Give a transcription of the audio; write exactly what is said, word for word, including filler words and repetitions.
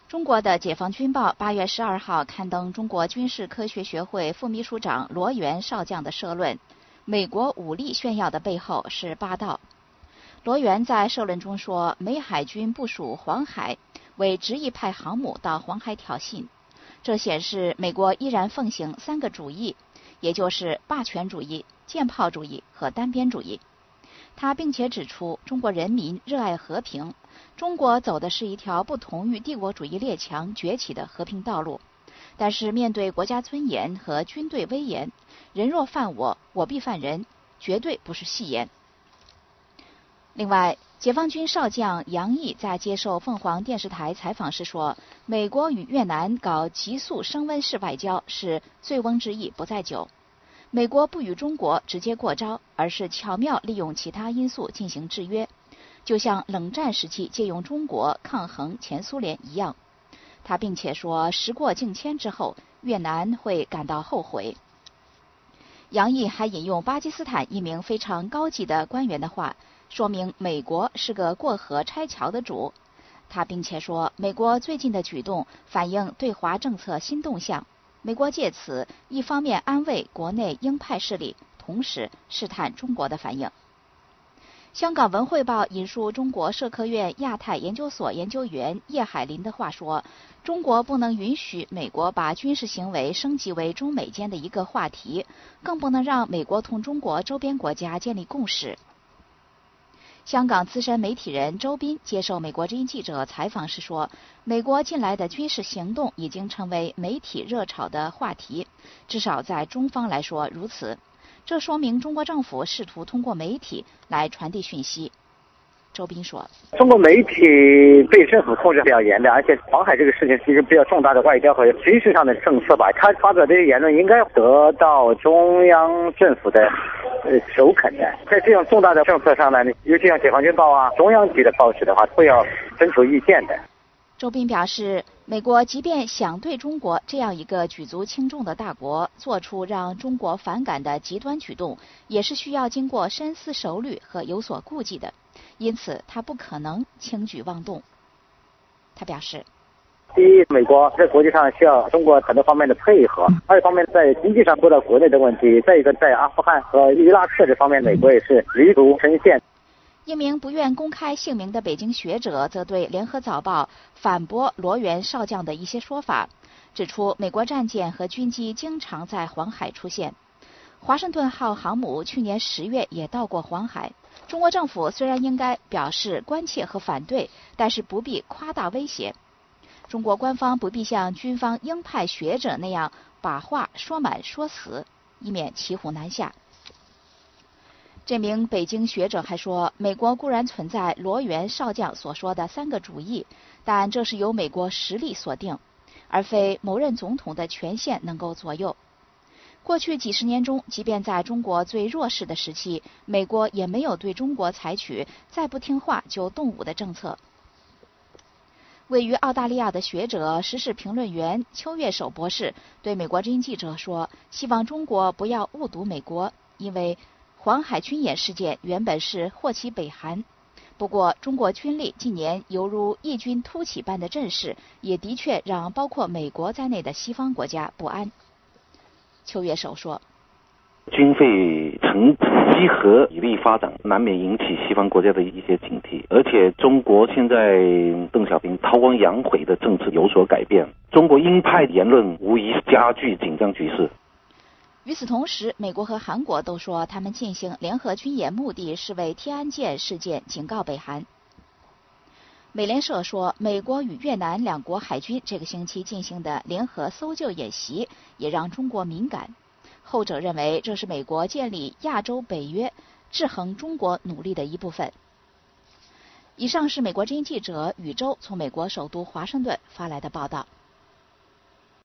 中国的解放军报八月十二号刊登中国军事科学学会副秘书长罗源少将的社论，美国武力炫耀的背后是霸道。罗源在社论中说，美海军部署黄海，为执意派航母到黄海挑衅，这显示美国依然奉行三个主义，也就是霸权主义、舰炮主义和单边主义。他并且指出，中国人民热爱和平，中国走的是一条不同于帝国主义列强崛起的和平道路。但是面对国家尊严和军队威严，人若犯我，我必犯人，绝对不是戏言。另外，解放军少将杨毅在接受凤凰电视台采访时说，美国与越南搞急速升温式外交是醉翁之意不在酒。美国不与中国直接过招，而是巧妙利用其他因素进行制约，就像冷战时期借用中国抗衡前苏联一样。他并且说，时过境迁之后，越南会感到后悔。杨毅还引用巴基斯坦一名非常高级的官员的话，说明美国是个过河拆桥的主。他并且说，美国最近的举动反映对华政策新动向，美国借此一方面安慰国内鹰派势力，同时试探中国的反应。香港文汇报引述中国社科院亚太研究所研究员叶海林的话说，中国不能允许美国把军事行为升级为中美间的一个话题，更不能让美国同中国周边国家建立共识。香港资深媒体人周斌接受美国之音记者采访时说，美国近来的军事行动已经成为媒体热炒的话题，至少在中方来说如此。这说明中国政府试图通过媒体来传递讯息。周斌说， 中国媒体被政府控制比较严的，而且黄海这个事情其实比较重大的外交和军事上的政策吧，他发表这些言论应该得到中央政府的呃首肯的。在这种重大的政策上呢，尤其像解放军报啊、中央级的报纸的话，会要征求意见的。 周斌表示，美国即便想对中国这样一个举足轻重的大国做出让中国反感的极端举动，也是需要经过深思熟虑和有所顾忌的，因此他不可能轻举妄动。他表示， 第一，美国在国际上需要中国很多方面的配合；二方面，在经济上顾到国内的问题；再一个，在阿富汗和伊拉克这方面，美国也是驴足呈现。 一名不愿公开姓名的北京学者则对联合早报反驳罗源少将的一些说法，指出美国战舰和军机经常在黄海出现，华盛顿号航母去年十月也到过黄海。中国政府虽然应该表示关切和反对，但是不必夸大威胁。中国官方不必像军方鹰派学者那样把话说满说死，以免骑虎难下。这名北京学者还说，美国固然存在罗源少将所说的三个主义，但这是由美国实力所定，而非某任总统的权限能够左右。过去几十年中，即便在中国最弱势的时期，美国也没有对中国采取再不听话就动武的政策。位于澳大利亚的学者、时事评论员邱月守博士对美国之音记者说，希望中国不要误读美国，因为黄海军演事件原本是祸其北韩，不过中国军力近年犹如异军突起般的阵势，也的确让包括美国在内的西方国家不安。邱月守说， 军费呈集合以利发展，难免引起西方国家的一些警惕。而且中国现在邓小平韬光养晦的政策有所改变，中国鹰派言论无疑加剧紧张局势。 与此同时，美国和韩国都说他们进行联合军演目的是为天安舰事件警告北韩。美联社说，美国与越南两国海军这个星期进行的联合搜救演习也让中国敏感，后者认为这是美国建立亚洲北约、制衡中国努力的一部分。以上是美国之音记者宇宙从美国首都华盛顿发来的报道。